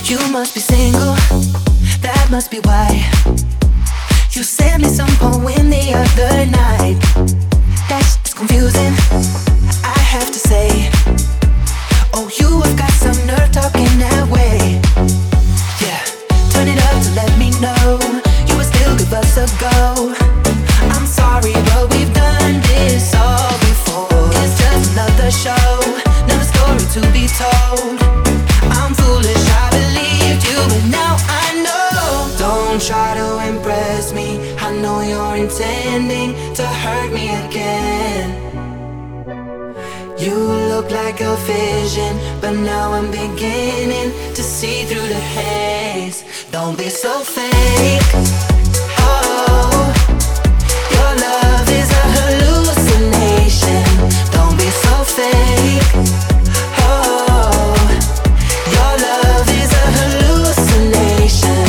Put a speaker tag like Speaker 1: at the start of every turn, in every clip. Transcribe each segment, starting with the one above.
Speaker 1: You must be single, that must be why you sent me some poem the other night. That's just confusing, I have to say. Oh, you have got some nerve talking that way. Yeah, turn it up to let me know you would still give us a go. I'm sorry, but we've done this all before. It's just another show, another story to be told. I'm foolish, I believed you, but now I know. Don't try to impress me, I know you're intending to hurt me again. You look like a vision, but now I'm beginning to see through the haze. Don't be so fake. Oh, your love is a hallucination. Don't be so fake. Oh, your love is a hallucination.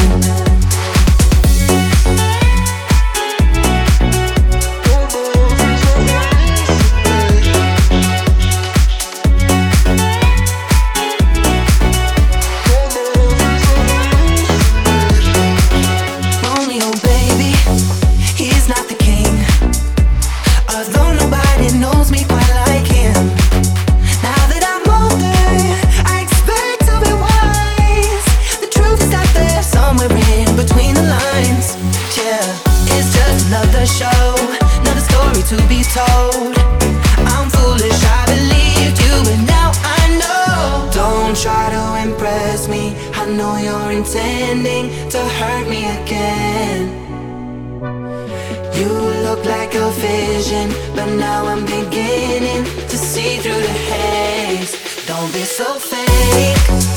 Speaker 1: Romeo, baby, he's not the king. Although nobody knows me quite like him. Now that I'm older, I expect to be wise. The truth is out there somewhere in between the lines. Yeah, it's just another show, another story to be told. I'm foolish, I believed you, but now I know. Don't try to impress me, I know you're intending to hurt me again. You look like a vision, but now I'm beginning to see through the haze. Don't be so fake.